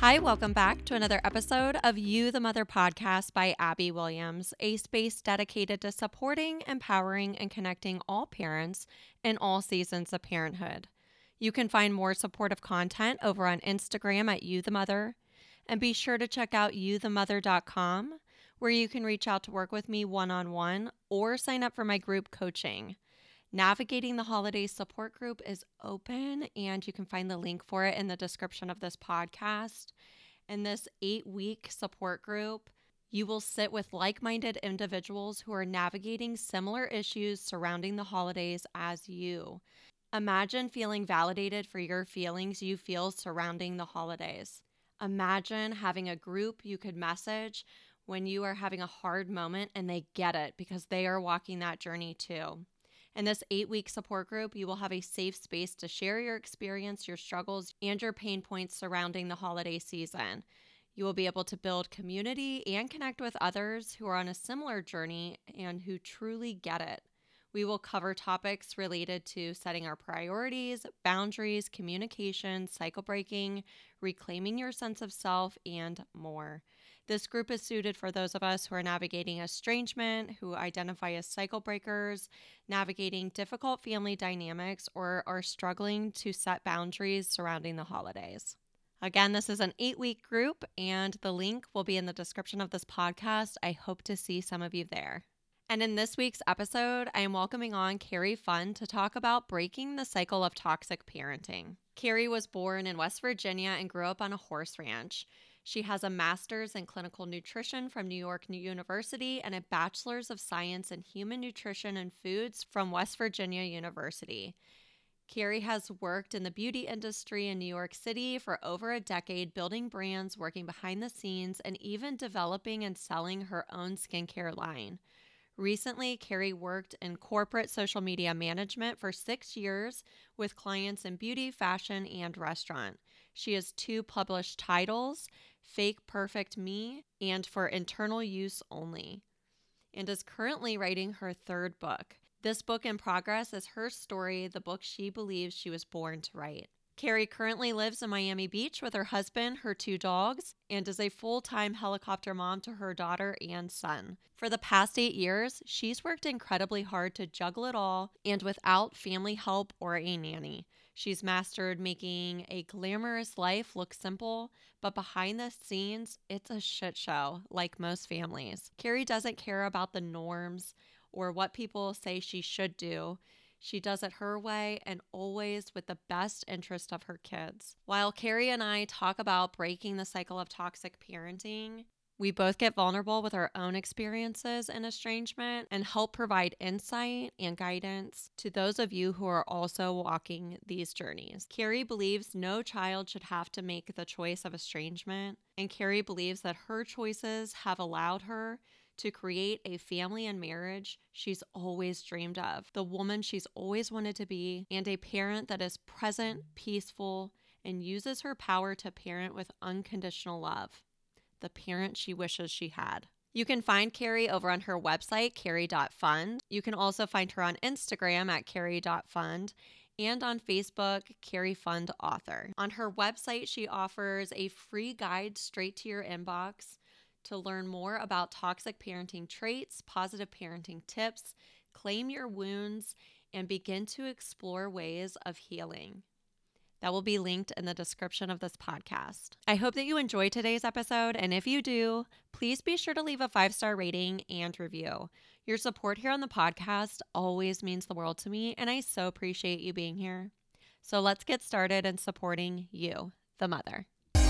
Hi, welcome back to another episode of You the Mother podcast by Abby Williams, a space dedicated to supporting, empowering, and connecting all parents in all seasons of parenthood. You can find more supportive content over on Instagram at You the Mother, and be sure to check out youthemother.com, where you can reach out to work with me one-on-one or sign up for my group coaching. Navigating the Holidays support group is open, and you can find the link for it in the description of this podcast. In this 8-week support group, you will sit with like-minded individuals who are navigating similar issues surrounding the holidays as you. Imagine feeling validated for your feelings you feel surrounding the holidays. Imagine having a group you could message when you are having a hard moment and they get it because they are walking that journey too. In this 8-week support group, you will have a safe space to share your experience, your struggles, and your pain points surrounding the holiday season. You will be able to build community and connect with others who are on a similar journey and who truly get it. We will cover topics related to setting our priorities, boundaries, communication, cycle breaking, reclaiming your sense of self, and more. This group is suited for those of us who are navigating estrangement, who identify as cycle breakers, navigating difficult family dynamics, or are struggling to set boundaries surrounding the holidays. Again, this is an 8-week group, and the link will be in the description of this podcast. I hope to see some of you there. And in this week's episode, I am welcoming on Carrie Fund to talk about breaking the cycle of toxic parenting. Carrie was born in West Virginia and grew up on a horse ranch. She has a master's in clinical nutrition from New York University and a bachelor's of science in human nutrition and foods from West Virginia University. Carrie has worked in the beauty industry in New York City for over a decade, building brands, working behind the scenes, and even developing and selling her own skincare line. Recently, Carrie worked in corporate social media management for 6 years with clients in beauty, fashion, and restaurant. She has 2 published titles, Fake Perfect Me and For Internal Use Only, and is currently writing her 3rd book. This book in progress is her story, the book she believes she was born to write. Carrie currently lives in Miami Beach with her husband, her 2 dogs, and is a full-time helicopter mom to her daughter and son. For the past 8 years, she's worked incredibly hard to juggle it all and without family help or a nanny. She's mastered making a glamorous life look simple, but behind the scenes, it's a shit show, like most families. Carrie doesn't care about the norms or what people say she should do. She does it her way and always with the best interest of her kids. While Carrie and I talk about breaking the cycle of toxic parenting, we both get vulnerable with our own experiences in estrangement and help provide insight and guidance to those of you who are also walking these journeys. Carrie believes no child should have to make the choice of estrangement, and Carrie believes that her choices have allowed her to create a family and marriage she's always dreamed of, the woman she's always wanted to be, and a parent that is present, peaceful, and uses her power to parent with unconditional love, the parent she wishes she had. You can find Carrie over on her website, carrie.fund. You can also find her on Instagram at carrie.fund and on Facebook, Carrie Fund Author. On her website, she offers a free guide straight to your inbox to learn more about toxic parenting traits, positive parenting tips, claim your wounds, and begin to explore ways of healing. That will be linked in the description of this podcast. I hope that you enjoyed today's episode, and if you do, please be sure to leave a 5-star rating and review. Your support here on the podcast always means the world to me, and I so appreciate you being here. So let's get started in supporting you, the mother.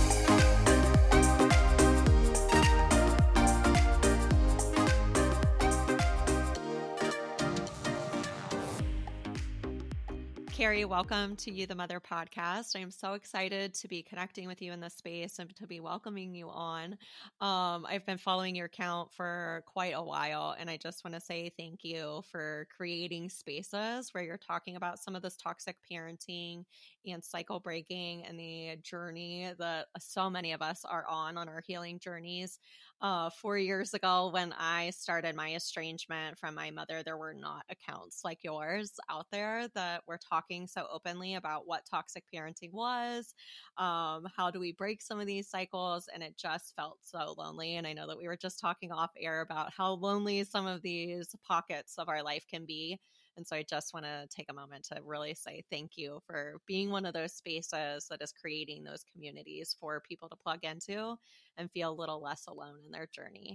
Carrie, welcome to You the Mother podcast. I'm so excited to be connecting with you in this space and to be welcoming you on. I've been following your account for quite a while, and I just want to say thank you for creating spaces where you're talking about some of this toxic parenting and cycle breaking and the journey that so many of us are on our healing journeys. 4 years ago, when I started my estrangement from my mother, there were not accounts like yours out there that were talking so openly about what toxic parenting was. How do we break some of these cycles? And it just felt so lonely. And I know that we were just talking off air about how lonely some of these pockets of our life can be. And so I just want to take a moment to really say thank you for being one of those spaces that is creating those communities for people to plug into and feel a little less alone in their journey.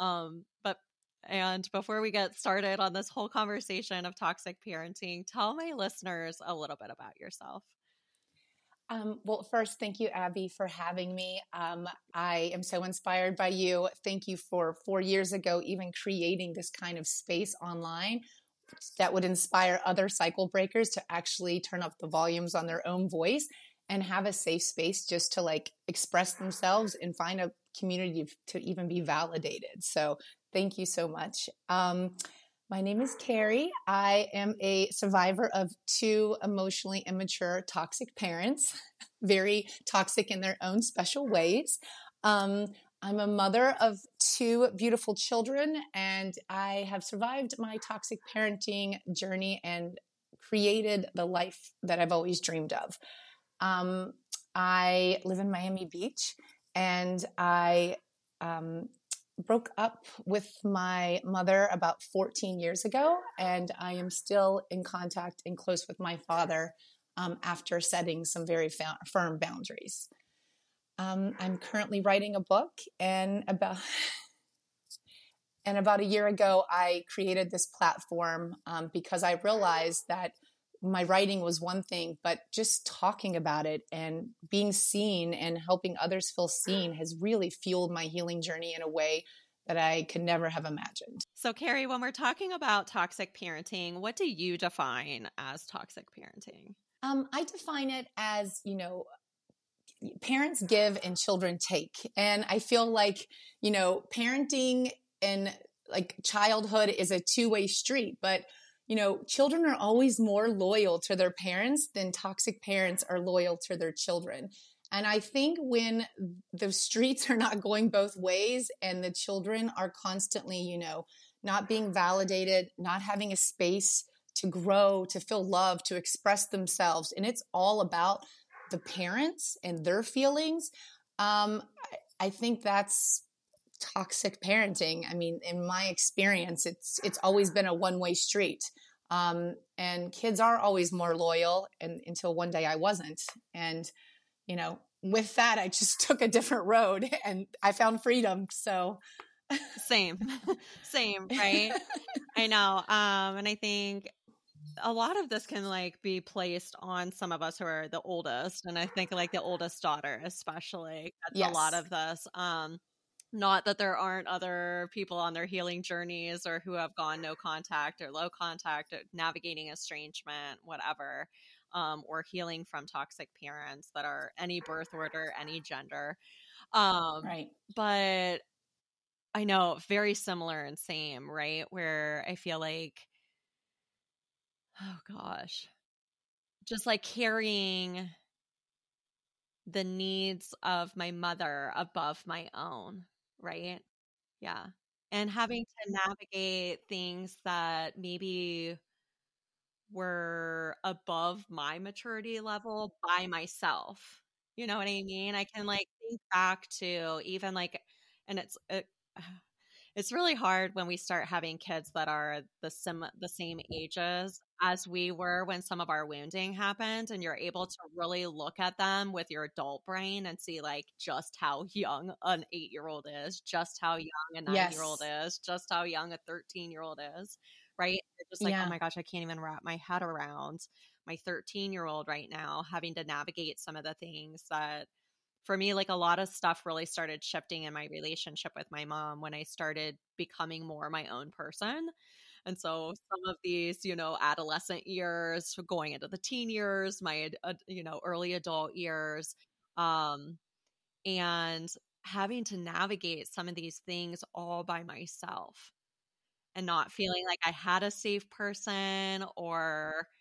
And before we get started on this whole conversation of toxic parenting, tell my listeners a little bit about yourself. Well, first, thank you, Abby, for having me. I am so inspired by you. Thank you for 4 years ago, even creating this kind of space online that would inspire other cycle breakers to actually turn up the volumes on their own voice and have a safe space just to like express themselves and find a community to even be validated. So thank you so much. My name is Carrie. I am a survivor of 2 emotionally immature toxic parents, very toxic in their own special ways. I'm a mother of 2 beautiful children, and I have survived my toxic parenting journey and created the life that I've always dreamed of. I live in Miami Beach, and I broke up with my mother about 14 years ago, and I am still in contact and close with my father after setting some very firm boundaries. I'm currently writing a book, and about a year ago, I created this platform because I realized that my writing was one thing, but just talking about it and being seen and helping others feel seen has really fueled my healing journey in a way that I could never have imagined. So, Carrie, when we're talking about toxic parenting, what do you define as toxic parenting? I define it as, parents give and children take. And I feel like, parenting and like childhood is a two-way street, but children are always more loyal to their parents than toxic parents are loyal to their children. And I think when the streets are not going both ways and the children are constantly, not being validated, not having a space to grow, to feel love, to express themselves, and it's all about the parents and their feelings, I think that's toxic parenting. I mean, in my experience, it's always been a one-way street. And kids are always more loyal, and until one day I wasn't. And, with that, I just took a different road and I found freedom. So Same, same, right? I know. And I think a lot of this can like be placed on some of us who are the oldest. And I think like the oldest daughter, especially, gets a lot yes. of this. Not that there aren't other people on their healing journeys or who have gone no contact or low contact, or navigating estrangement, whatever, or healing from toxic parents that are any birth order, any gender. Right. But I know very similar and same, right? Where I feel like, oh gosh, just like carrying the needs of my mother above my own, right? Yeah. And having to navigate things that maybe were above my maturity level by myself. You know what I mean? I can like think back to even like, and it's really hard when we start having kids that are the same ages as we were when some of our wounding happened, and you're able to really look at them with your adult brain and see like just how young an 8-year-old is, just how young a 9-year-old Yes. is, just how young a 13-year-old is, right? You're just like, oh Yeah. my gosh, I can't even wrap my head around my 13-year-old right now having to navigate some of the things that, for me, like a lot of stuff really started shifting in my relationship with my mom when I started becoming more my own person. And so some of these, adolescent years, going into the teen years, my, early adult years, um, and having to navigate some of these things all by myself and not feeling like I had a safe person, or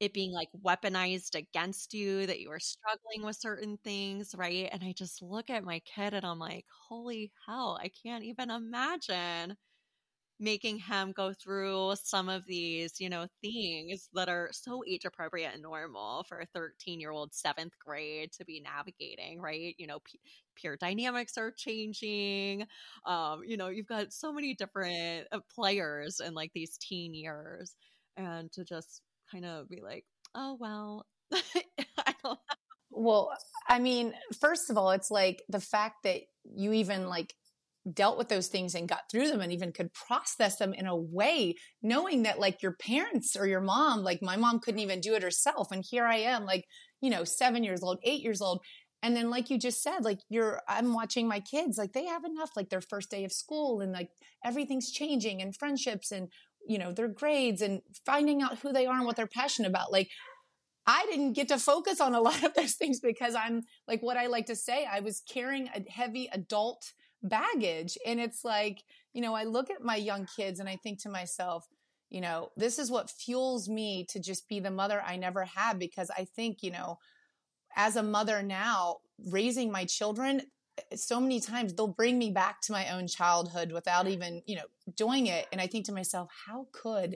it being like weaponized against you, that you were struggling with certain things, right? And I just look at my kid and I'm like, holy hell, I can't even imagine making him go through some of these, things that are so age appropriate and normal for a 13-year-old seventh grade to be navigating, right? Peer dynamics are changing. You've got so many different players in like these teen years, and to just kind of be like, oh, well, I don't. Well, I mean, first of all, it's like the fact that you even like dealt with those things and got through them and even could process them in a way, knowing that like your parents or your mom, like my mom couldn't even do it herself. And here I am, like, 7 years old, 8 years old. And then, like you just said, like I'm watching my kids, like they have enough, like their first day of school and like everything's changing and friendships and, their grades and finding out who they are and what they're passionate about. Like, I didn't get to focus on a lot of those things because I'm like, what I like to say, I was carrying a heavy adult baggage. And it's like, I look at my young kids and I think to myself, this is what fuels me to just be the mother I never had. Because I think, as a mother now, raising my children, so many times they'll bring me back to my own childhood without even, doing it. And I think to myself, how could,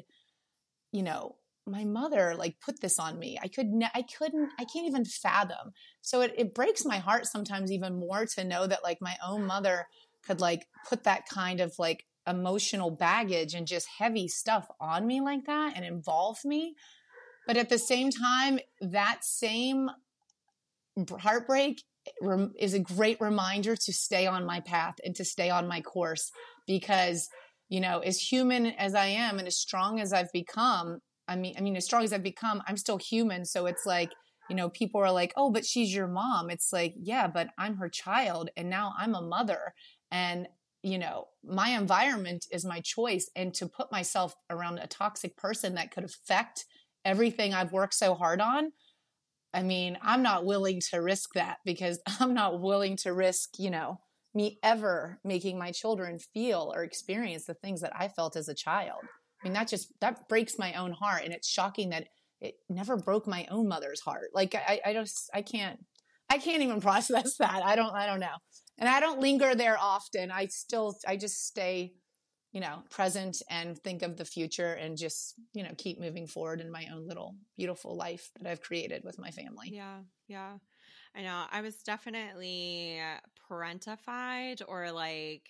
my mother like put this on me? I can't even fathom. So it breaks my heart sometimes even more to know that like my own mother could like put that kind of like emotional baggage and just heavy stuff on me like that and involve me. But at the same time, that same heartbreak is a great reminder to stay on my path and to stay on my course because, as human as I am and as strong as I've become, as strong as I've become, I'm still human. So it's like, people are like, oh, but she's your mom. It's like, yeah, but I'm her child. And now I'm a mother. And, my environment is my choice. And to put myself around a toxic person that could affect everything I've worked so hard on, I'm not willing to risk that because I'm not willing to risk, me ever making my children feel or experience the things that I felt as a child. That breaks my own heart. And it's shocking that it never broke my own mother's heart. Like I can't even process that. I don't know. And I don't linger there often. I just stay, present and think of the future and just, keep moving forward in my own little beautiful life that I've created with my family. Yeah. Yeah. I know. I was definitely parentified, or like,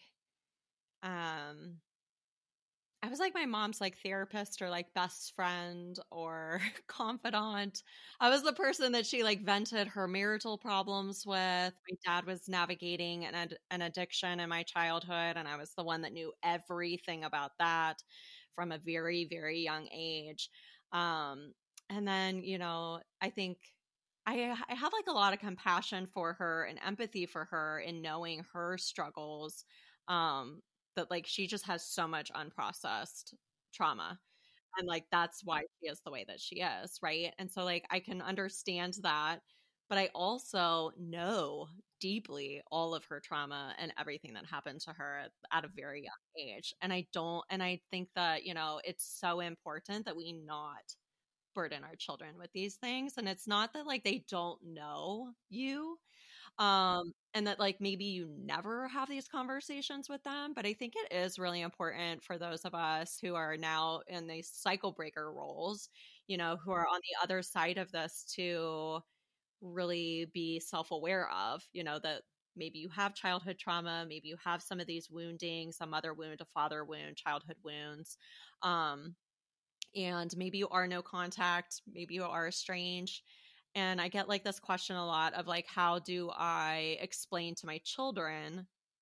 I was like my mom's like therapist or like best friend or confidant. I was the person that she like vented her marital problems with. My dad was navigating an addiction in my childhood, and I was the one that knew everything about that from a very, very young age. And then, I think I have like a lot of compassion for her and empathy for her in knowing her struggles. That like she just has so much unprocessed trauma, and like that's why she is the way that she is, right? And so like I can understand that, but I also know deeply all of her trauma and everything that happened to her at a very young age. And I think that, it's so important that we not burden our children with these things. And it's not that like they don't know you, and that like maybe you never have these conversations with them, but I think it is really important for those of us who are now in these cycle breaker roles, who are on the other side of this, to really be self-aware of, that maybe you have childhood trauma, maybe you have some of these wounding, some mother wound, a father wound, childhood wounds, and maybe you are no contact, maybe you are estranged. And I get like this question a lot of like, how do I explain to my children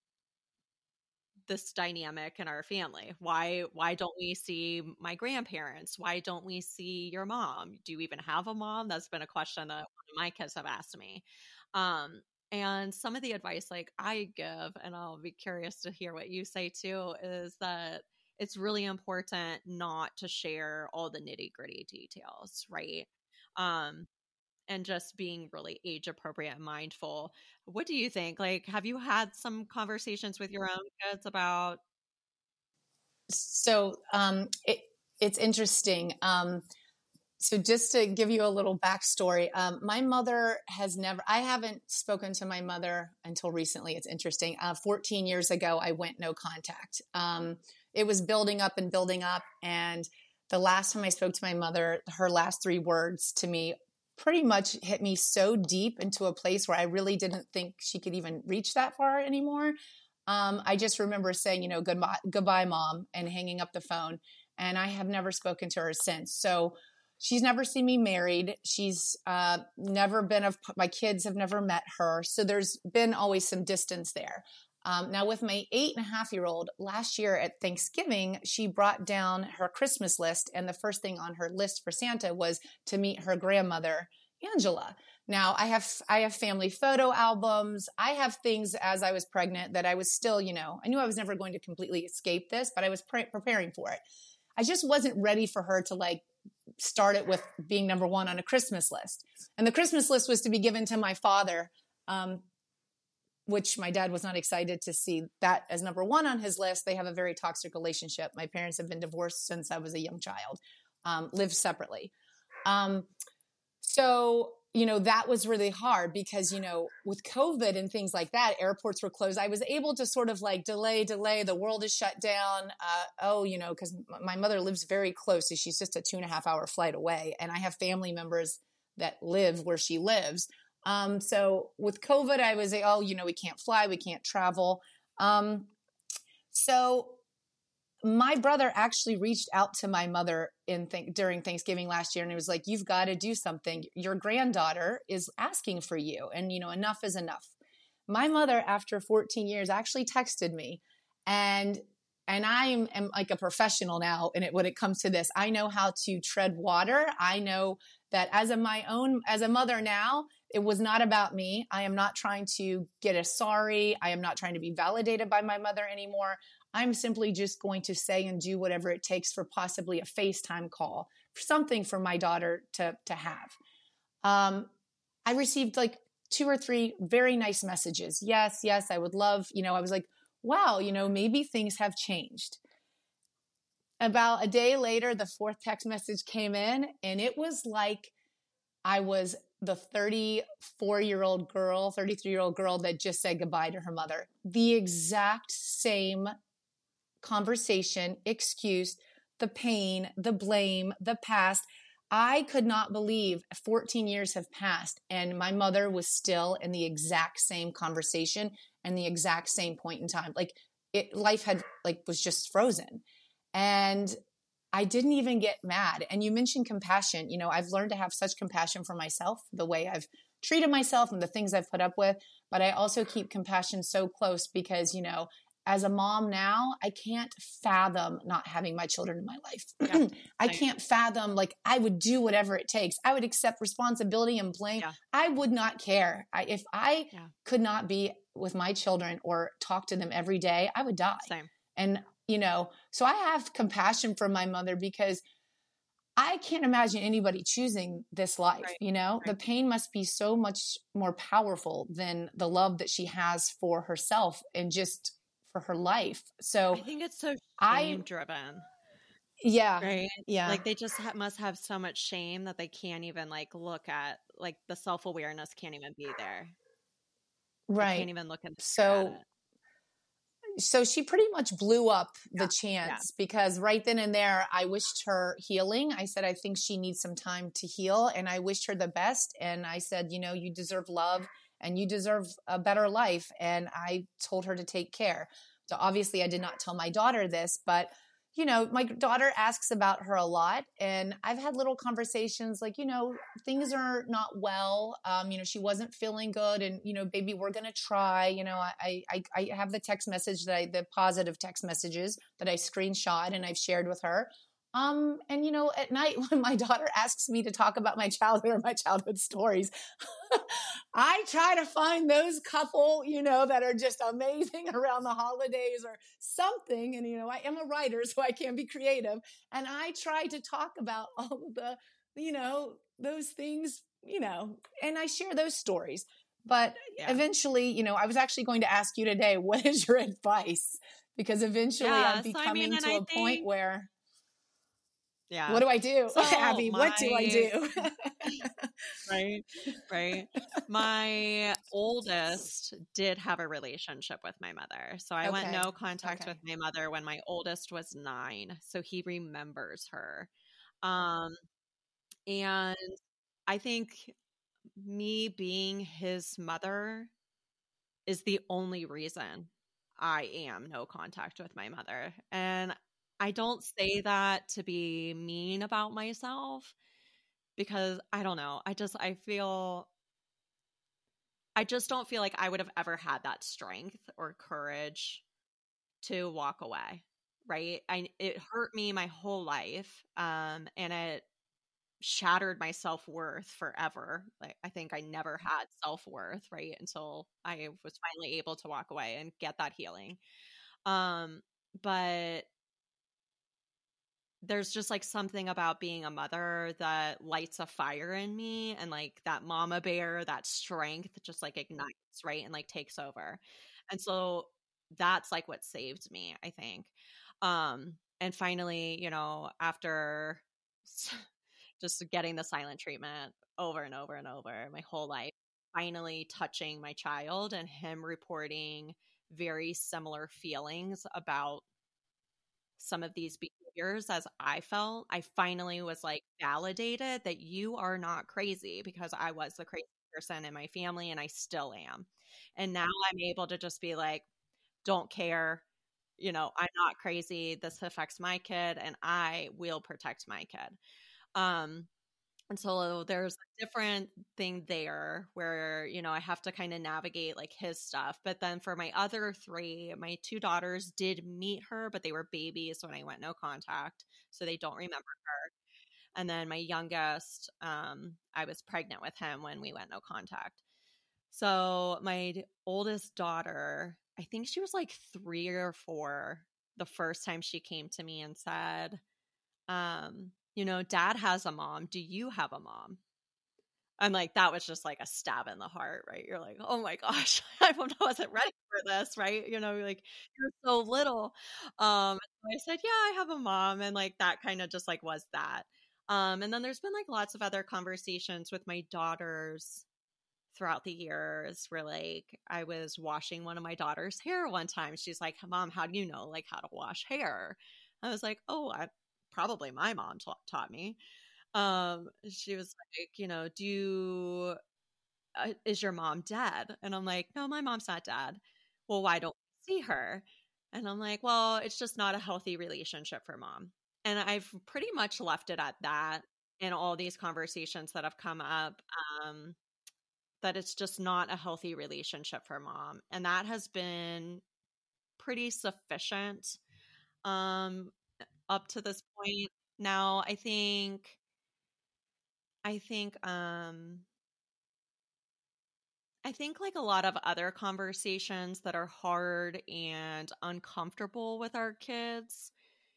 this dynamic in our family? Why don't we see my grandparents? Why don't we see your mom? Do you even have a mom? That's been a question that one of my kids have asked me. And some of the advice like I give, and I'll be curious to hear what you say too, is that it's really important not to share all the nitty gritty details, right? Um, and just being really age appropriate and mindful. What do you think? Like, have you had some conversations with your own kids about? So it's interesting. So just to give you a little backstory, my mother I haven't spoken to my mother until recently. It's interesting. 14 years ago, I went no contact. It was building up and building up. And the last time I spoke to my mother, her last 3 words to me pretty much hit me so deep into a place where I really didn't think she could even reach that far anymore. I just remember saying, goodbye, Mom, and hanging up the phone. And I have never spoken to her since. So she's never seen me married. She's never been my kids have never met her. So there's been always some distance there. Now with my 8.5-year-old, last year at Thanksgiving, she brought down her Christmas list. And the first thing on her list for Santa was to meet her grandmother, Angela. Now I have family photo albums. I have things as I was pregnant that I was still, I knew I was never going to completely escape this, but I was preparing for it. I just wasn't ready for her to start it with being number 1 on a Christmas list. And the Christmas list was to be given to my father, which my dad was not excited to see that as number 1 on his list. They have a very toxic relationship. My parents have been divorced since I was a young child, lived separately. So, that was really hard because, with COVID and things like that, airports were closed. I was able to sort of delay. The world is shut down. Because my mother lives very close. So she's just a 2.5-hour flight away. And I have family members that live where she lives. So with COVID, I was we can't fly, we can't travel. So my brother actually reached out to my mother during Thanksgiving last year. And he was like, you've got to do something. Your granddaughter is asking for you. And, enough is enough. My mother, after 14 years, actually texted me. And I am like a professional now. And when it comes to this, I know how to tread water. I know that as a mother now, it was not about me. I am not trying to get a sorry. I am not trying to be validated by my mother anymore. I'm simply just going to say and do whatever it takes for possibly a FaceTime call, something for my daughter to have. I received 2 or 3 very nice messages. Yes, I would love, I was like, wow, maybe things have changed. About a day later, the 4th text message came in, and it was like I was the 33-year-old girl that just said goodbye to her mother. The exact same conversation, excuse, the pain, the blame, the past. I could not believe 14 years have passed and my mother was still in the exact same conversation and the exact same point in time. Life had was just frozen. And I didn't even get mad. And you mentioned compassion. I've learned to have such compassion for myself, the way I've treated myself and the things I've put up with. But I also keep compassion so close because, as a mom now, I can't fathom not having my children in my life. Yeah, I can't fathom, I would do whatever it takes. I would accept responsibility and blame. Yeah. I would not care. If I could not be with my children or talk to them every day, I would die. Same. And, so I have compassion for my mother because I can't imagine anybody choosing this life. Right. Right. The pain must be so much more powerful than the love that she has for herself and just for her life. So I think it's so shame driven. Yeah. Right. Yeah. They just must have so much shame that they can't even look at, the self-awareness can't even be there. Right. They can't even look at So she pretty much blew up the chance because right then and there, I wished her healing. I said, I think she needs some time to heal. And I wished her the best. And I said, you deserve love and you deserve a better life. And I told her to take care. So obviously I did not tell my daughter this, but my daughter asks about her a lot and I've had little conversations things are not well. She wasn't feeling good and, baby, we're going to try, I have the text message the positive text messages that I screenshot and I've shared with her. And at night when my daughter asks me to talk about my childhood or my childhood stories, I try to find those couple, that are just amazing around the holidays or something. And, I am a writer, so I can be creative. And I try to talk about all of the, those things, and I share those stories. But eventually, I was actually going to ask you today, what is your advice? Because eventually I'd be coming to a point where Yeah. What do I do? So Abby, what do I my do? right, right. My oldest did have a relationship with my mother. So I went Okay. no contact with Okay. my mother when my oldest was 9. So he remembers her. Um, and I think me being his mother is the only reason I am no contact with my mother. And I don't say that to be mean about myself because I don't know. I just don't feel like I would have ever had that strength or courage to walk away. Right? It hurt me my whole life. And it shattered my self-worth forever. Like I think I never had self-worth, right? Until I was finally able to walk away and get that healing. Um, but there's just like something about being a mother that lights a fire in me, and like that mama bear, that strength just like ignites, right? And like takes over. And so that's like what saved me, I think. And finally, after just getting the silent treatment over and over and over my whole life, finally touching my child and him reporting very similar feelings about some of these behaviors as I felt, I finally was like validated that you are not crazy, because I was the crazy person in my family and I still am. And now I'm able to just be like, don't care. I'm not crazy. This affects my kid and I will protect my kid. Um, and so there's a different thing there where, I have to kind of navigate like his stuff. But then for my other 3, my 2 daughters did meet her, but they were babies when I went no contact. So they don't remember her. And then my youngest, I was pregnant with him when we went no contact. So my oldest daughter, I think she was like 3 or 4 the first time she came to me and said, dad has a mom. Do you have a mom? I'm like, that was just like a stab in the heart, right? You're like, oh my gosh, I wasn't ready for this, right? Like you're so little. So I said, yeah, I have a mom. And like that kind of just like was that. And then there's been like lots of other conversations with my daughters throughout the years where like I was washing one of my daughter's hair one time. She's like, Mom, how do you know like how to wash hair? I was like, oh, probably my mom taught me. She was like, is your mom dead? And I'm like, no, my mom's not dead. Well, why don't we see her? And I'm like, well, it's just not a healthy relationship for mom. And I've pretty much left it at that in all these conversations that have come up. That it's just not a healthy relationship for mom. And that has been pretty sufficient up to this point. Now, I think I think like a lot of other conversations that are hard and uncomfortable with our kids,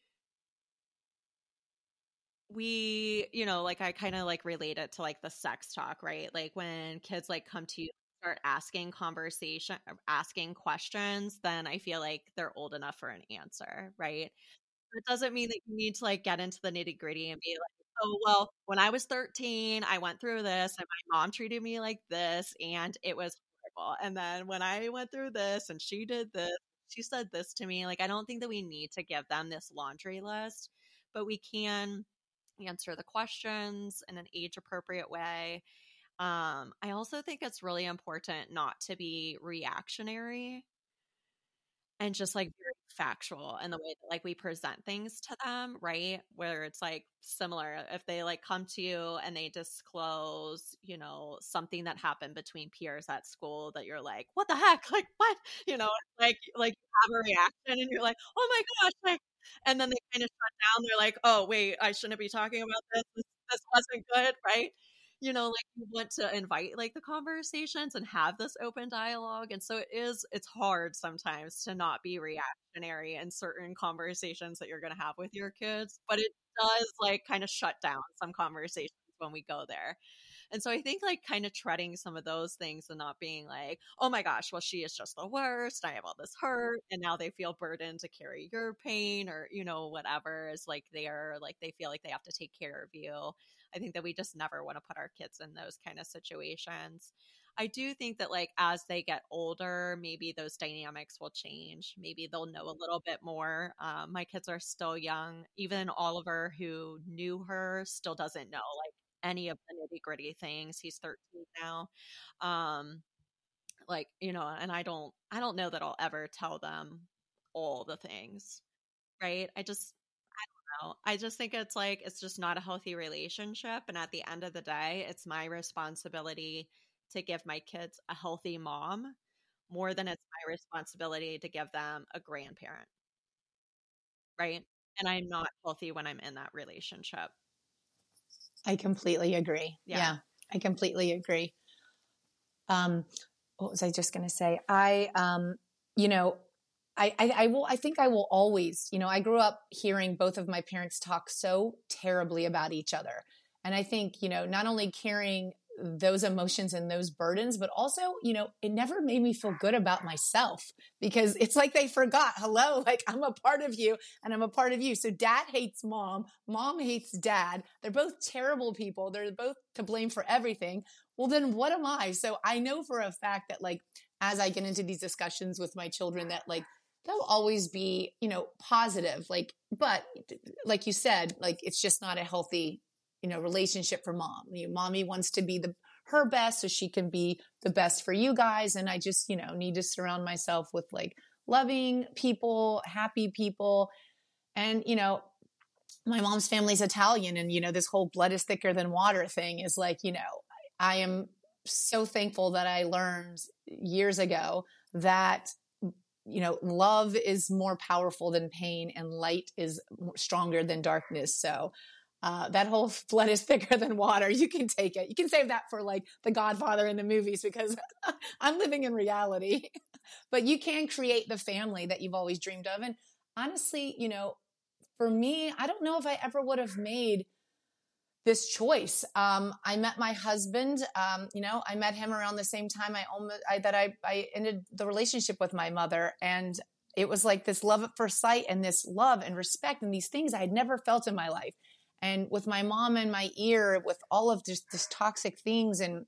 we, like I kind of like relate it to like the sex talk, right? Like when kids like come to you, start asking questions, then I feel like they're old enough for an answer, right? It doesn't mean that you need to like get into the nitty-gritty and be like, oh, well, when I was 13, I went through this and my mom treated me like this and it was horrible. And then when I went through this and she did this, she said this to me. Like, I don't think that we need to give them this laundry list, but we can answer the questions in an age appropriate way. I also think it's really important not to be reactionary and just like very factual in the way that like we present things to them, right? Where it's like similar if they like come to you and they disclose, something that happened between peers at school that you're like, what the heck? Like what? Like you have a reaction and you're like, oh my gosh, like, and then they kind of shut down. They're like, oh wait, I shouldn't be talking about this. This wasn't good, right? Like you want to invite like the conversations and have this open dialogue. And so it's hard sometimes to not be reactionary in certain conversations that you're going to have with your kids, but it does like kind of shut down some conversations when we go there. And so I think like kind of treading some of those things and not being like, oh my gosh, well, she is just the worst. I have all this hurt. And now they feel burdened to carry your pain or, whatever is like they feel like they have to take care of you. I think that we just never want to put our kids in those kind of situations. I do think that like as they get older, maybe those dynamics will change. Maybe they'll know a little bit more. My kids are still young. Even Oliver, who knew her, still doesn't know like any of the nitty gritty things. He's 13 now. Um, and I don't know that I'll ever tell them all the things, right? I just think it's like it's just not a healthy relationship. And at the end of the day, it's my responsibility to give my kids a healthy mom more than it's my responsibility to give them a grandparent, right? And I'm not healthy when I'm in that relationship. I completely agree. Yeah. I completely agree. What was I just going to say? You know, I think I will always, I grew up hearing both of my parents talk so terribly about each other. And I think, not only carrying those emotions and those burdens, but also, it never made me feel good about myself because it's like they forgot, hello, like I'm a part of you and I'm a part of you. So dad hates mom, mom hates dad. They're both terrible people. They're both to blame for everything. Well, then what am I? So I know for a fact that like, as I get into these discussions with my children that like, they'll always be, positive, like, but like you said, like, it's just not a healthy, relationship for mom. Mommy wants to be her best so she can be the best for you guys. And I just, need to surround myself with like loving people, happy people. And, my mom's family's Italian and, this whole blood is thicker than water thing is like, I am so thankful that I learned years ago that love is more powerful than pain and light is stronger than darkness. So that whole blood is thicker than water. You can take it. You can save that for like The Godfather in the movies because I'm living in reality. But you can create the family that you've always dreamed of. And honestly, for me, I don't know if I ever would have made this choice. I met my husband, I met him around the same time I ended the relationship with my mother. And it was like this love at first sight and this love and respect and these things I had never felt in my life. And with my mom in my ear, with all of this toxic things and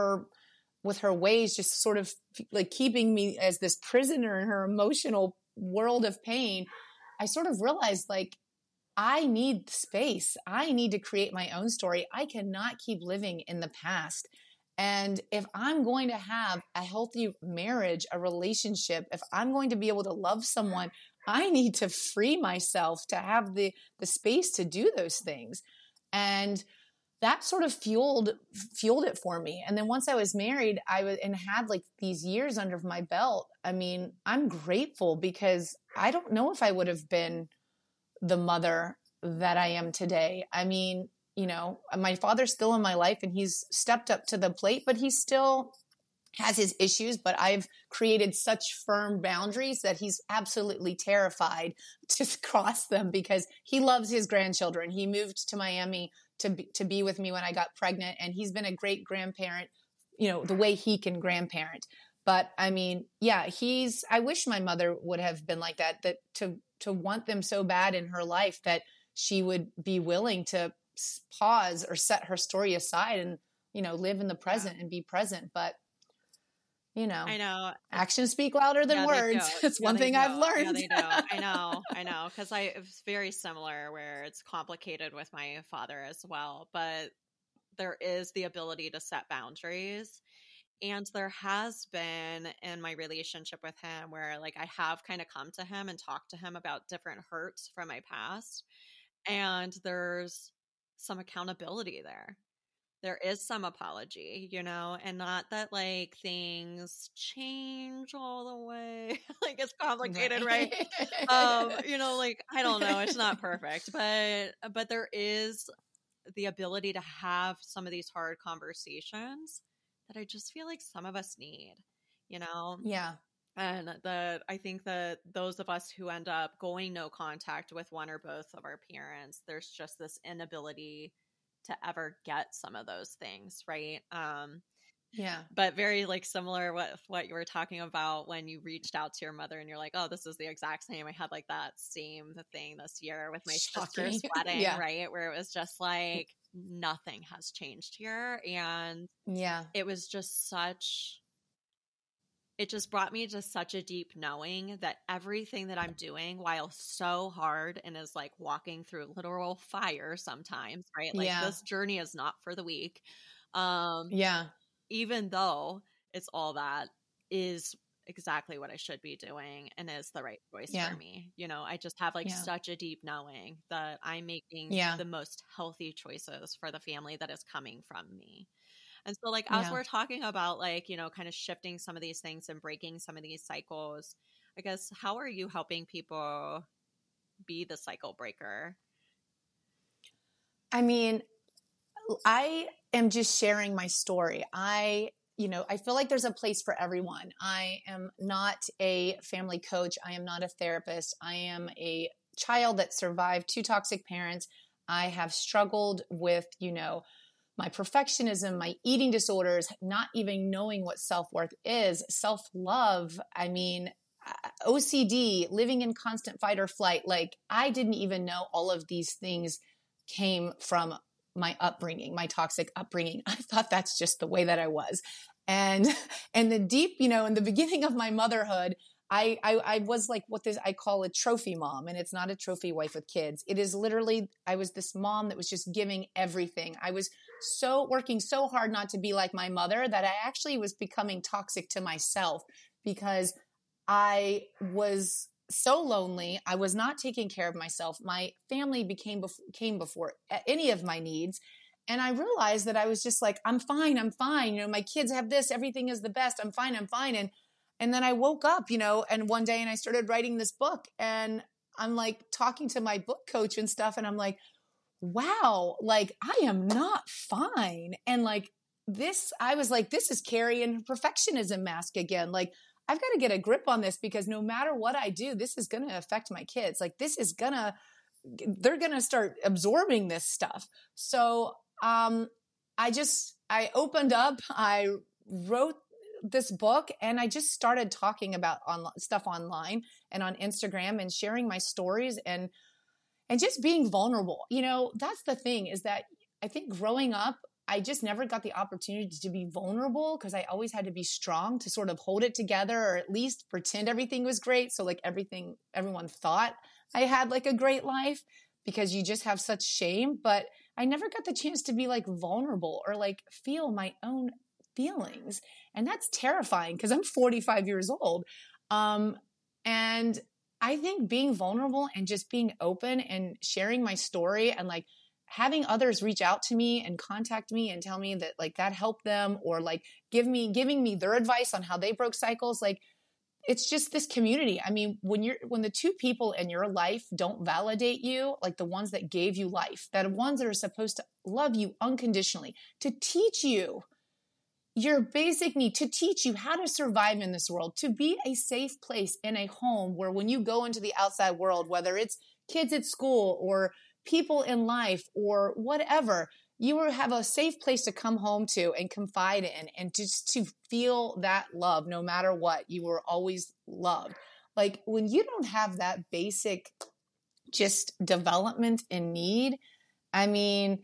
with her ways, just sort of like keeping me as this prisoner in her emotional world of pain, I sort of realized like, I need space. I need to create my own story. I cannot keep living in the past. And if I'm going to have a healthy marriage, a relationship, if I'm going to be able to love someone, I need to free myself to have the space to do those things. And that sort of fueled it for me. And then once I was married, and had like these years under my belt. I mean, I'm grateful because I don't know if I would have been the mother that I am today. I mean, my father's still in my life and he's stepped up to the plate, but he still has his issues. But I've created such firm boundaries that he's absolutely terrified to cross them because he loves his grandchildren. He moved to Miami to be with me when I got pregnant, and he's been a great grandparent, the way he can grandparent. But I mean, yeah, I wish my mother would have been like that to want them so bad in her life that she would be willing to pause or set her story aside and, live in the present and be present. But, I know actions speak louder than words. It's one thing I've learned. Yeah, they do. I know. Cause it's very similar where it's complicated with my father as well, but there is the ability to set boundaries. And there has been in my relationship with him where like I have kind of come to him and talked to him about different hurts from my past. And there's some accountability there. There is some apology, and not that like things change all the way. Like it's complicated, right? Like I don't know, it's not perfect, but there is the ability to have some of these hard conversations that I just feel like some of us need, Yeah. And I think that those of us who end up going no contact with one or both of our parents, there's just this inability to ever get some of those things, right? Yeah. But very like similar with what you were talking about when you reached out to your mother and you're like, oh, this is the exact same. I had like that same thing this year with my sister's Shocking. wedding, Yeah. right? Where it was just like nothing has changed here. And Yeah. it was just it just brought me to such a deep knowing that everything that I'm doing, while so hard and is like walking through literal fire sometimes, right? Like Yeah. this journey is not for the weak. Yeah. Even though it's all that, is exactly what I should be doing and is the right choice Yeah. for me. You know, I just have like Yeah. such a deep knowing that I'm making Yeah. the most healthy choices for the family that is coming from me. And so like as Yeah. we're talking about like, you know, kind of shifting some of these things and breaking some of these cycles, I guess how are you helping people be the cycle breaker? I mean, I am just sharing my story. I feel like there's a place for everyone. I am not a family coach. I am not a therapist. I am a child that survived two toxic parents. I have struggled with, my perfectionism, my eating disorders, not even knowing what self-worth is, self-love. I mean, OCD, living in constant fight or flight. Like I didn't even know all of these things came from my upbringing, my toxic upbringing. I thought that's just the way that I was. And the deep, in the beginning of my motherhood, I was like what I call a trophy mom, and it's not a trophy wife with kids. It is literally, I was this mom that was just giving everything. I was working so hard not to be like my mother that I actually was becoming toxic to myself because I was so lonely. I was not taking care of myself. My family came before any of my needs. And I realized that I was just like, I'm fine. I'm fine. My kids have this, everything is the best. I'm fine. I'm fine. And then I woke up, and one day and I started writing this book, and I'm like talking to my book coach and stuff. And I'm like, wow, like I am not fine. And like I was like, this is Carrie in perfectionism mask again. Like, I've got to get a grip on this because no matter what I do, this is going to affect my kids. Like they're going to start absorbing this stuff. So, I opened up, I wrote this book, and I just started talking about stuff online and on Instagram and sharing my stories and just being vulnerable. That's the thing, is that I think growing up, I just never got the opportunity to be vulnerable because I always had to be strong to sort of hold it together, or at least pretend everything was great. So like everyone thought I had like a great life because you just have such shame. But I never got the chance to be like vulnerable or like feel my own feelings. And that's terrifying because I'm 45 years old. And I think being vulnerable and just being open and sharing my story and like having others reach out to me and contact me and tell me that like that helped them, or like giving me their advice on how they broke cycles. Like it's just this community. I mean, when the two people in your life don't validate you, like the ones that gave you life, that ones that are supposed to love you unconditionally, to teach you your basic need, to teach you how to survive in this world, to be a safe place in a home where when you go into the outside world, whether it's kids at school or people in life or whatever, you will have a safe place to come home to and confide in, and just to feel that love no matter what. You were always loved. Like when you don't have that basic just development and need, I mean,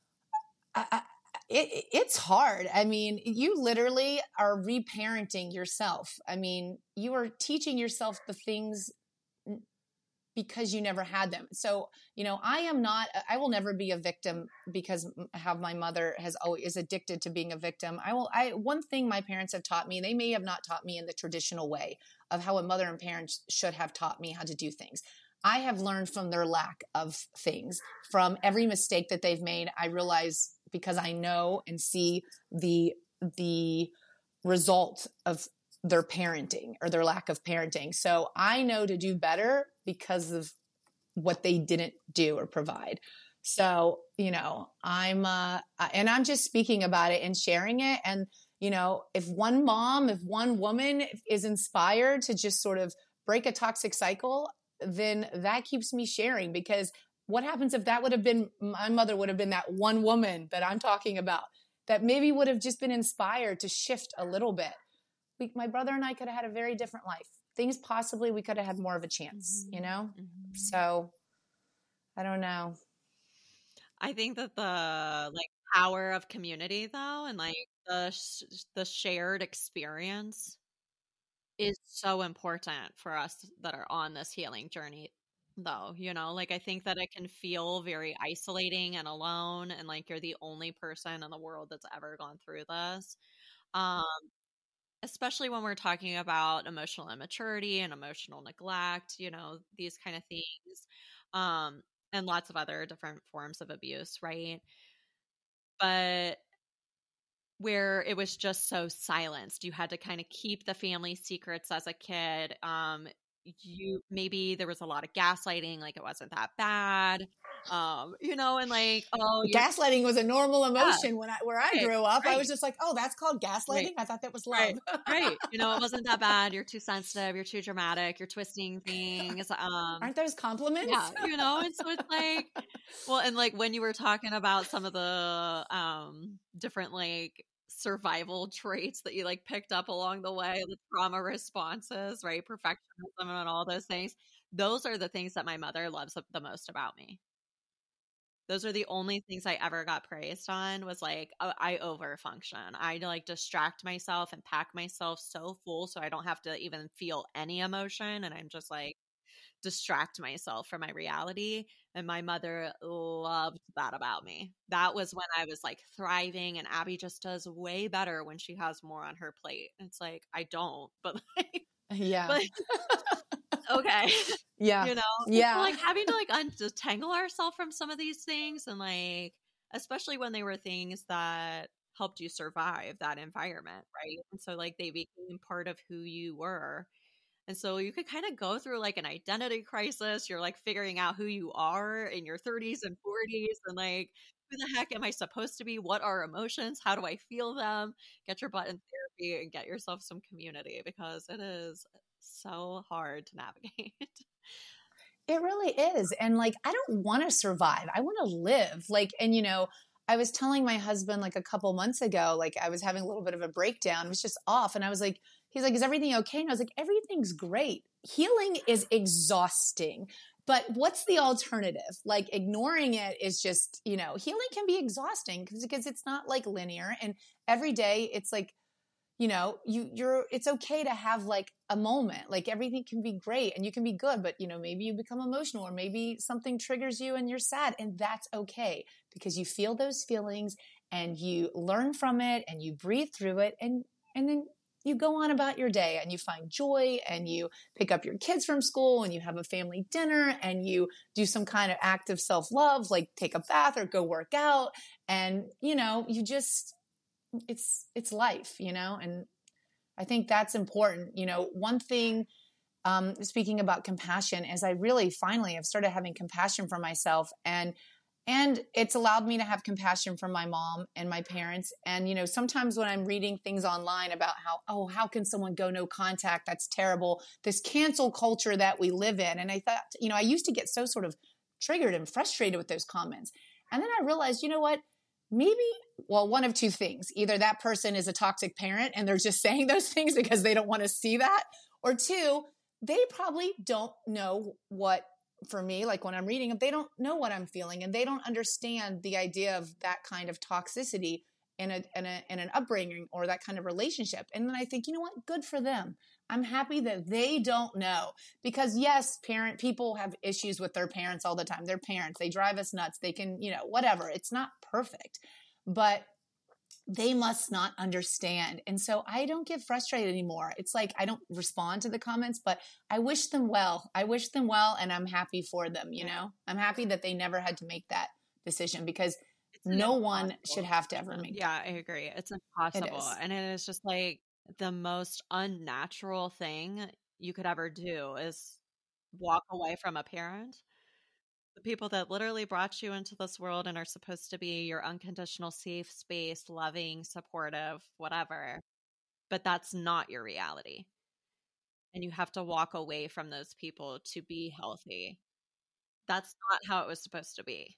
it's hard. I mean, you literally are reparenting yourself. I mean, you are teaching yourself the things because you never had them. So, I will never be a victim because how my mother is addicted to being a victim. One thing my parents have taught me, they may have not taught me in the traditional way of how a mother and parents should have taught me how to do things. I have learned from their lack of things, from every mistake that they've made. I realize because I know and see the result of their parenting or their lack of parenting. So I know to do better because of what they didn't do or provide. So, I'm just speaking about it and sharing it. And, if one woman is inspired to just sort of break a toxic cycle, then that keeps me sharing, because what happens if that would have been, my mother would have been that one woman that I'm talking about that maybe would have just been inspired to shift a little bit. My brother and I could have had a very different life. Things possibly we could have had more of a chance, you know? So I don't know. I think that the like power of community though, and like the shared experience is so important for us that are on this healing journey though, you know, like I think that it can feel very isolating and alone and like you're the only person in the world that's ever gone through this. Um especially when we're talking about emotional immaturity and emotional neglect, you know, these kind of things. Um and lots of other different forms of abuse, right? But where it was just so silenced. You had to kind of keep the family secrets as a kid. You maybe there was a lot of gaslighting, like it wasn't that bad. You know, and like, oh, you're Gaslighting was a normal yeah, emotion where I right, grew up. I right, was just like, oh, that's called gaslighting. right, I thought that was right, love. right. You know, it wasn't that bad. You're too sensitive. You're too dramatic. You're twisting things. Aren't those compliments? Yeah, you know, and so it's like, well, and like when you were talking about some of the different like survival traits that you like picked up along the way, the trauma responses, right? Perfectionism and all those things. Those are the things that my mother loves the most about me. Those are the only things I ever got praised on was like I overfunction. I like distract myself and pack myself so full so I don't have to even feel any emotion and I'm just like distract myself from my reality. And my mother loved that about me. That was when I was like thriving, and Abby just does way better when she has more on her plate. It's like, I don't, but like, Yeah. but okay. Yeah. You know, and so Yeah. like having to like untangle ourselves from some of these things and like, especially when they were things that helped you survive that environment, right? And so like they became part of who you were and so you could kind of go through like an identity crisis. You're like figuring out who you are in your 30s and 40s and like, who the heck am I supposed to be? What are emotions? How do I feel them? Get your butt in therapy and get yourself some community because it is so hard to navigate. It really is. And like, I don't want to survive. I want to live. Like, and you know, I was telling my husband like a couple months ago, like I was having a little bit of a breakdown. It was just off. And I was like, he's like, is everything okay? And I was like, everything's great. Healing is exhausting. But what's the alternative? Like ignoring it is just, you know, healing can be exhausting because it's not like linear. And every day it's like, you know, you're it's okay to have like a moment. Like everything can be great and you can be good, but you know, maybe you become emotional or maybe something triggers you and you're sad, and that's okay because you feel those feelings and you learn from it and you breathe through it, and then you go on about your day and you find joy and you pick up your kids from school and you have a family dinner and you do some kind of act of self-love like take a bath or go work out, and you know, you just it's life, you know, and I think that's important. You know, one thing, speaking about compassion, is I really finally have started having compassion for myself, and it's allowed me to have compassion for my mom and my parents. And you know, sometimes when I'm reading things online about how can someone go no contact? That's terrible. This cancel culture that we live in, and I thought, you know, I used to get so sort of triggered and frustrated with those comments, and then I realized, you know what? Maybe, well, one of two things. Either that person is a toxic parent and they're just saying those things because they don't want to see that. Or two, they probably don't know what, for me, like when I'm reading them, they don't know what I'm feeling and they don't understand the idea of that kind of toxicity in an upbringing or that kind of relationship. And then I think, you know what? Good for them. I'm happy that they don't know because yes, people have issues with their parents all the time. Their parents, they drive us nuts. They can, you know, whatever. It's not perfect, but they must not understand. And so I don't get frustrated anymore. It's like I don't respond to the comments, but I wish them well. I wish them well and I'm happy for them, you know? I'm happy that they never had to make that decision because It's an no one should impossible have to ever decision. make Yeah, I agree. It's that. It impossible. is. And it is just like the most unnatural thing you could ever do is walk away from a parent. The people that literally brought you into this world and are supposed to be your unconditional safe space, loving, supportive, whatever. But that's not your reality. And you have to walk away from those people to be healthy. that's not how it was supposed to be.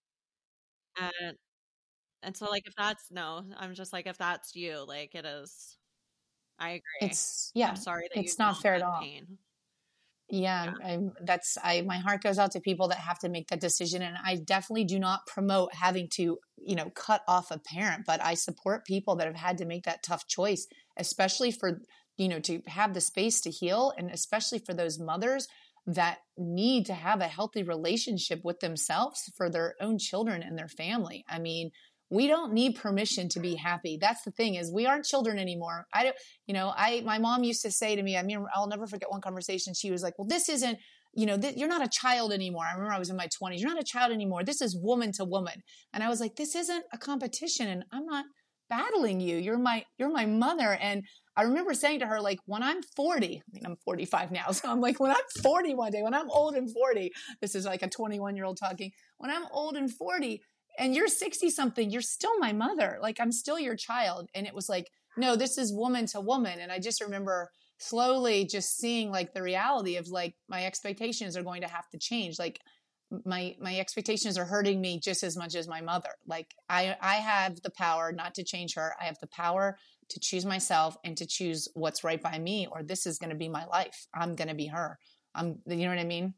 And and so like if that's no, I'm just like if that's you, like it is. I agree. It's, I'm yeah, sorry that you it's dealt not with fair at that all. pain. Yeah, Yeah. my heart goes out to people that have to make that decision. And I definitely do not promote having to, cut off a parent, but I support people that have had to make that tough choice, especially for, to have the space to heal. And especially for those mothers that need to have a healthy relationship with themselves for their own children and their family. I mean, we don't need permission to be happy. That's the thing, is we aren't children anymore. I don't, my mom used to say to me, I mean, I'll never forget one conversation. She was like, well, this isn't, you're not a child anymore. I remember I was in my 20s. You're not a child anymore. This is woman to woman. And I was like, this isn't a competition, and I'm not battling you. You're my mother. And I remember saying to her, like, when I'm 40, I mean, I'm 45 now. So I'm like, when I'm 40 one day, when I'm old and 40, this is like a 21-year-old talking. When I'm old and 40 and you're 60 something, you're still my mother. Like, I'm still your child. And it was like, no, this is woman to woman. And I just remember slowly just seeing like the reality of like my expectations are going to have to change. Like my expectations are hurting me just as much as my mother. Like I have the power not to change her. I have the power to choose myself and to choose what's right by me, or this is going to be my life. I'm going to be her. You know what I mean?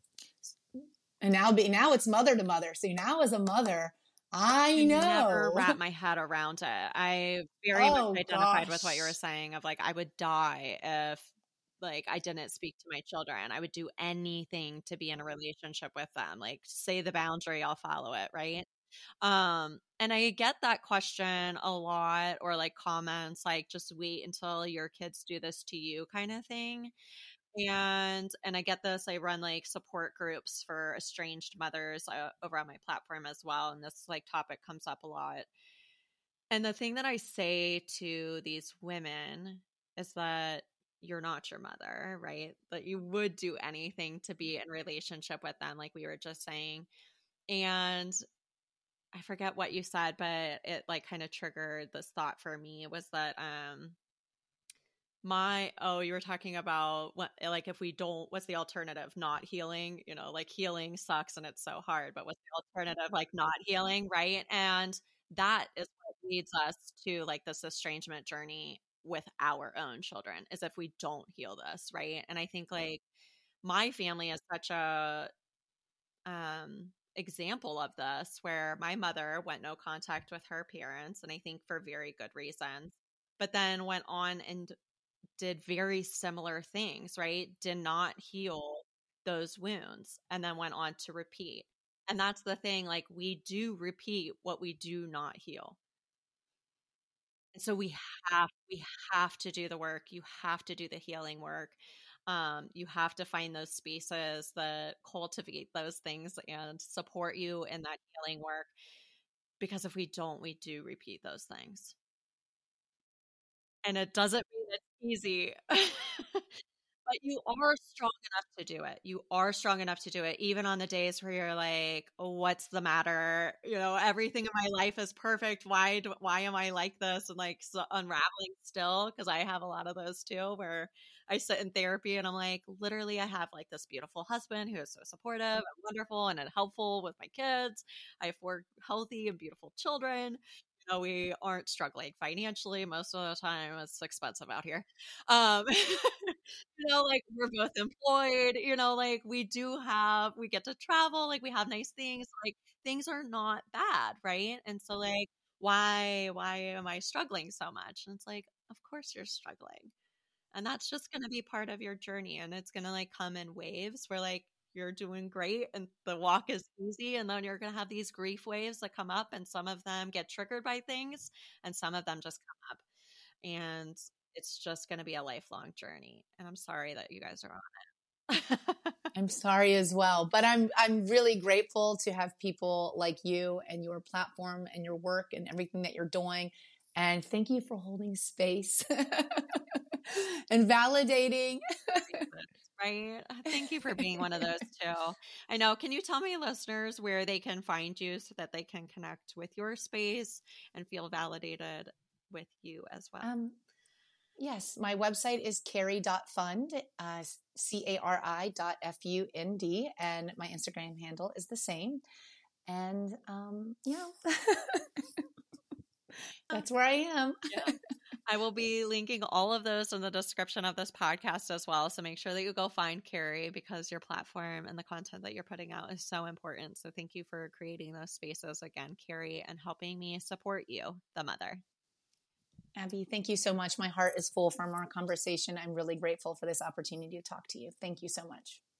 And now it's mother to mother. So now as a mother, I Can never know. wrap my head around it. I very much Oh identified with what you were gosh. saying of like I would die if like I didn't speak to my children. I would do anything to be in a relationship with them. Like say the boundary, I'll follow it, right? And I get that question a lot or like comments like just wait until your kids do this to you kind of thing. And I get this. I run like support groups for estranged mothers over on my platform as well, and this like topic comes up a lot. And the thing that I say to these women is that you're not your mother, right? That you would do anything to be in relationship with them, like we were just saying. And I forget what you said, but it like kind of triggered this thought for me was that you were talking about what like if we don't what's the alternative? Not healing, like healing sucks and it's so hard, but what's the alternative? Like not healing, right? And that is what leads us to like this estrangement journey with our own children is if we don't heal this, right? And I think like my family is such a example of this where my mother went no contact with her parents, and I think for very good reasons, but then went on and did very similar things, right? Did not heal those wounds and then went on to repeat. And that's the thing, like we do repeat what we do not heal. And so we have to do the work. You have to do the healing work. You have to find those spaces that cultivate those things and support you in that healing work. Because if we don't, we do repeat those things. And it doesn't mean it's easy. But you are strong enough to do it. You are strong enough to do it, even on the days where you're like, oh, "What's the matter? Everything in my life is perfect. Why am I like this?" And like so unraveling still, because I have a lot of those too, where I sit in therapy and I'm like, literally, I have like this beautiful husband who is so supportive and wonderful and helpful with my kids. I have 4 healthy and beautiful children. We aren't struggling financially most of the time. It's expensive out here. Um, like we're both employed, like we get to travel, like we have nice things, like things are not bad, right? And so like why am I struggling so much? And it's like, of course you're struggling. And that's just going to be part of your journey, and it's going to like come in waves where like you're doing great and the walk is easy, and then you're going to have these grief waves that come up, and some of them get triggered by things and some of them just come up, and it's just going to be a lifelong journey. And I'm sorry that you guys are on it. I'm sorry as well, but I'm really grateful to have people like you and your platform and your work and everything that you're doing. And thank you for holding space and validating. Right. Thank you for being one of those too. I know. Can you tell me, listeners, where they can find you so that they can connect with your space and feel validated with you as well? Yes, my website is cari.fund, CARI.FUND, and my Instagram handle is the same. And, that's where I am. Yeah. I will be linking all of those in the description of this podcast as well. So make sure that you go find Cari, because your platform and the content that you're putting out is so important. So thank you for creating those spaces again, Cari, and helping me support you, the mother. Abby, thank you so much. My heart is full from our conversation. I'm really grateful for this opportunity to talk to you. Thank you so much.